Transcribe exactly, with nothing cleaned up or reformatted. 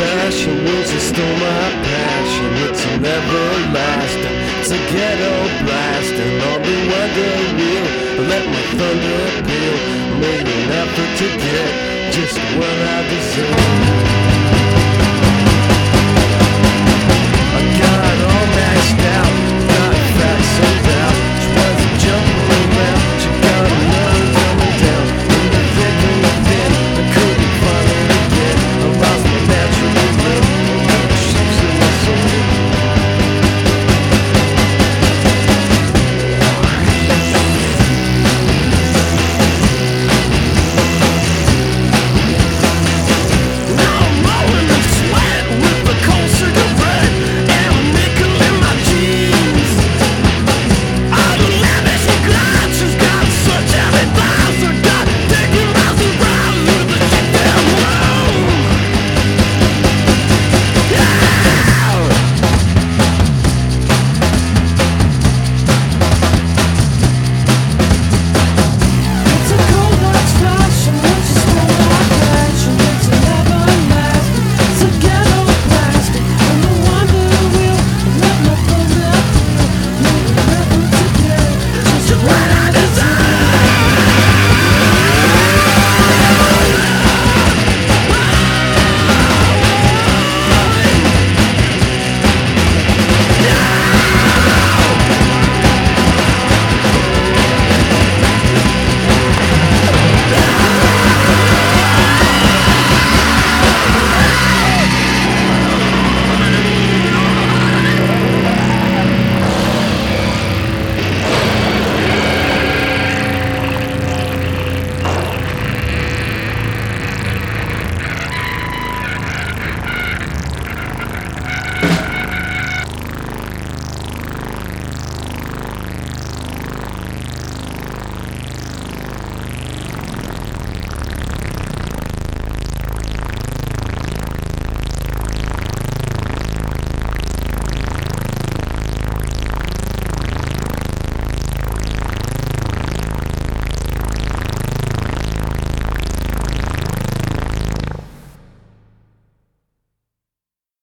fashion wheels that stole my passion. It's an everlasting, it's a ghetto blasting on the wonder wheel. Let my thunder peal. Made an effort to get just what I deserve. I got all maxed out.